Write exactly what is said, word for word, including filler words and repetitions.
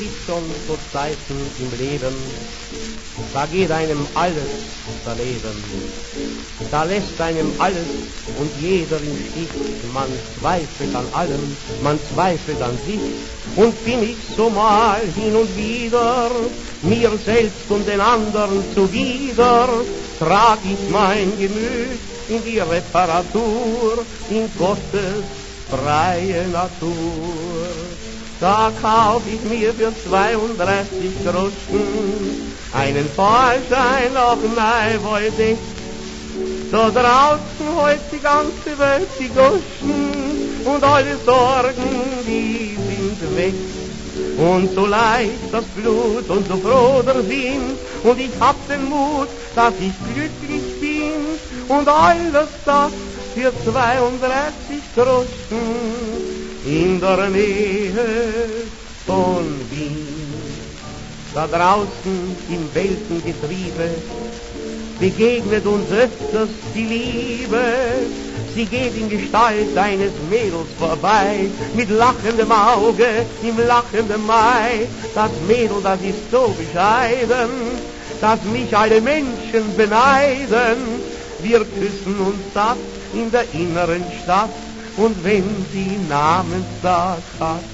gibt schon so Zeiten im Leben, da geht einem alles verleben. Da lässt einem alles und jeder im Stich. Man zweifelt an allem, man zweifelt an sich. Und bin ich so mal hin und wieder mir selbst und den anderen zuwider, trag ich mein Gemüt in die Reparatur, in Gottes freie Natur. Da kauf ich mir für zweiunddreißig Groschen einen Fallschein nach Neiwolde. Da draußen heut die ganze Welt die Goschen und alle Sorgen, die sind weg. Und so leicht das Blut und so froh der Sinn, und ich hab den Mut, dass ich glücklich bin, und alles das für zweiunddreißig Groschen in der Nähe von Wien. Da draußen im Weltengetriebe begegnet uns öfters die Liebe. Sie geht in Gestalt eines Mädels vorbei, mit lachendem Auge im lachenden Mai. Das Mädel, das ist so bescheiden, dass mich alle Menschen beneiden. Wir küssen uns satt in der inneren Stadt, und wenn sie Namenstag hat,